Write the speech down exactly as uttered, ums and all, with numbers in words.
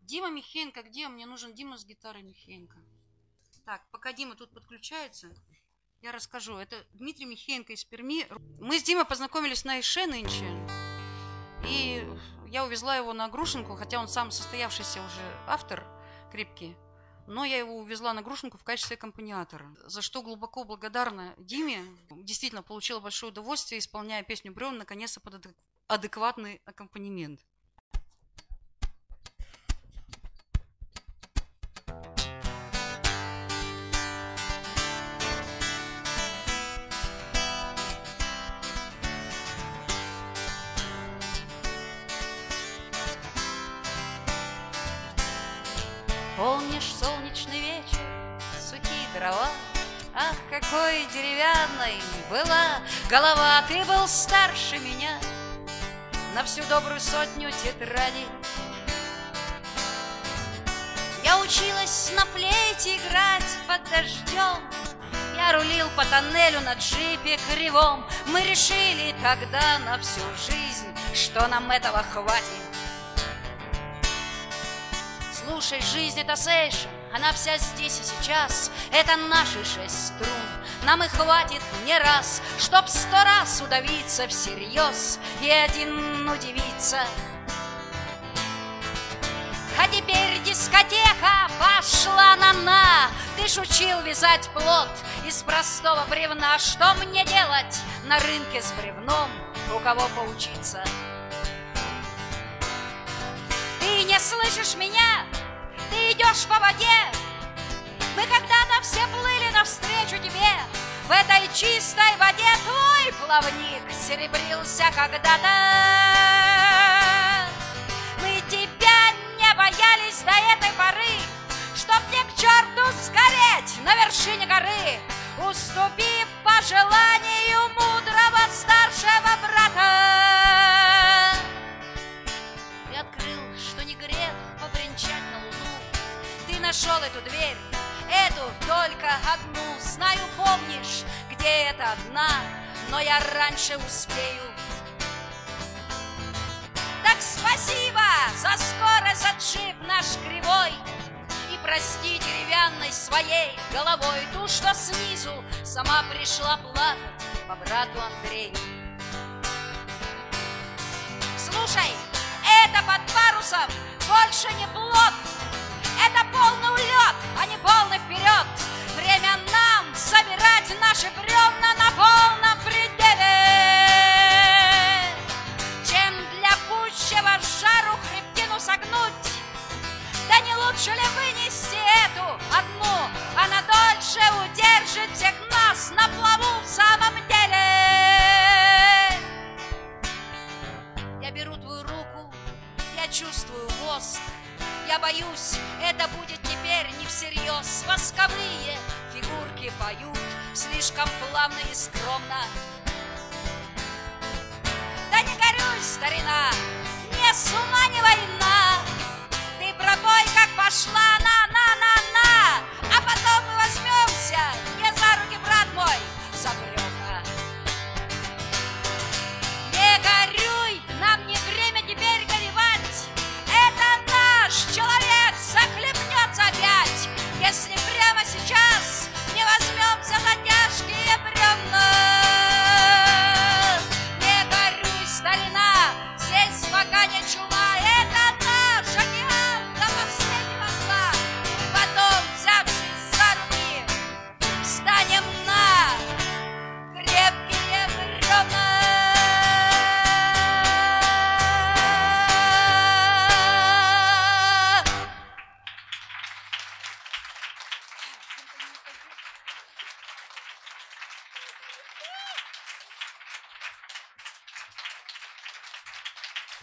Дима Михеенко, где? Мне нужен Дима с гитарой Михеенко. Так, пока Дима тут подключается, я расскажу. Это Дмитрий Михеенко из Перми. Мы с Димой познакомились на Ише нынче. И я увезла его на Грушинку, хотя он сам состоявшийся уже автор крепкий. Но я его увезла на Грушинку в качестве аккомпаниатора, за что глубоко благодарна Диме. Действительно получила большое удовольствие, исполняя песню «Бревна», наконец-то под адекватный аккомпанемент. Помнишь солнечный вечер, сухие дрова? Ах, какой деревянной была голова! Ты был старше меня на всю добрую сотню тетрадей. Я училась на флейте играть под дождем. Я рулил по тоннелю на джипе кривом. Мы решили тогда на всю жизнь, что нам этого хватит. Слушай, жизнь — это сейшн, она вся здесь и сейчас. Это наши шесть струн, нам и хватит не раз, чтоб сто раз удавиться всерьез и один удивиться. А теперь дискотека пошла на-на. Ты ж учил вязать плот из простого бревна. Что мне делать на рынке с бревном? У кого поучиться? Ты не слышишь меня? Ты идешь по воде. Мы когда-то все плыли навстречу тебе. В этой чистой воде твой плавник серебрился когда-то. Мы тебя не боялись до этой поры, чтоб мне к черту сгореть на вершине горы, уступив пожеланию мудрого старшего брата. Ты открыл, что не грех побренчать на луну. Ты нашел эту дверь, эту только одну. Знаю, помнишь, где эта одна, но я раньше успею. Так спасибо за скорость, за джип наш кривой. И прости деревянной своей головой ту, что снизу сама пришла плакать по брату Андрею. Слушай, это под парусом больше не плот. Это полный улет, а не полный вперед. Время нам собирать наши бревна на полном пределе. Чем для пущего жару хребтину согнуть, да не лучше ли вынести эту одну? Она дольше удержит всех нас на плаву в самом деле. Я беру твою руку, я чувствую воск. Я боюсь, это будет теперь не всерьез. Восковые фигурки поют слишком плавно и скромно. Да не горюй, старина, не с ума не война.